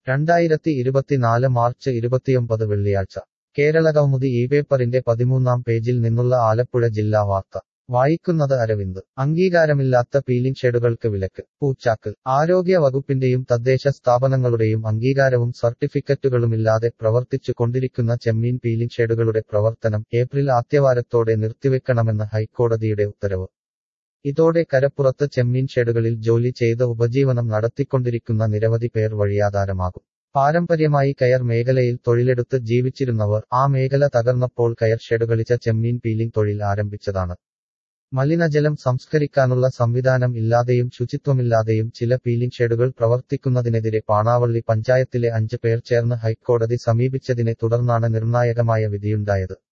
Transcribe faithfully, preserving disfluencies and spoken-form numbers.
രണ്ടായിരത്തി ഇരുപത്തിനാല് മാർച്ച് ഇരുപത്തിയൊമ്പത് വെള്ളിയാഴ്ച കേരളകൗമുദി ഈ പേപ്പറിന്റെ പതിമൂന്നാം പേജിൽ നിന്നുള്ള ആലപ്പുഴ ജില്ലാ വാർത്ത വായിക്കുന്നത് അരവിന്ദ്. അംഗീകാരമില്ലാത്ത പീലിംഗ് ഷെഡുകൾക്ക് വിലക്ക്. പൂച്ചാക്കൽ. ആരോഗ്യ വകുപ്പിന്റെയും തദ്ദേശ സ്ഥാപനങ്ങളുടെയും അംഗീകാരവും സർട്ടിഫിക്കറ്റുകളുമില്ലാതെ പ്രവർത്തിച്ചു കൊണ്ടിരിക്കുന്ന ചെമ്മീൻ പീലിംഗ് ഷെഡുകളുടെ പ്രവർത്തനം ഏപ്രിൽ ആദ്യവാരത്തോടെ നിർത്തിവെക്കണമെന്ന് ഹൈക്കോടതിയുടെ ഉത്തരവ്. ഇതോടെ കരപ്പുറത്ത് ചെമ്മീൻ ഷെഡുകളിൽ ജോലി ചെയ്ത് ഉപജീവനം നടത്തിക്കൊണ്ടിരിക്കുന്ന നിരവധി പേർ വഴിയാധാരമാകും. പാരമ്പര്യമായി കയർ മേഖലയിൽ തൊഴിലെടുത്ത് ജീവിച്ചിരുന്നവർ ആ മേഖല തകർന്നപ്പോൾ കയർ ഷെഡുകളിച്ച ചെമ്മീൻ പീലിംഗ് തൊഴിൽ ആരംഭിച്ചതാണ്. മലിനജലം സംസ്കരിക്കാനുള്ള സംവിധാനം ഇല്ലാതെയും ശുചിത്വമില്ലാതെയും ചില പീലിംഗ് ഷെഡുകൾ പ്രവർത്തിക്കുന്നതിനെതിരെ പാണാവള്ളി പഞ്ചായത്തിലെ അഞ്ച് പേർ ചേർന്ന് ഹൈക്കോടതി സമീപിച്ചതിനെ തുടർന്നാണ് നിർണായകമായ വിധിയുണ്ടായത്.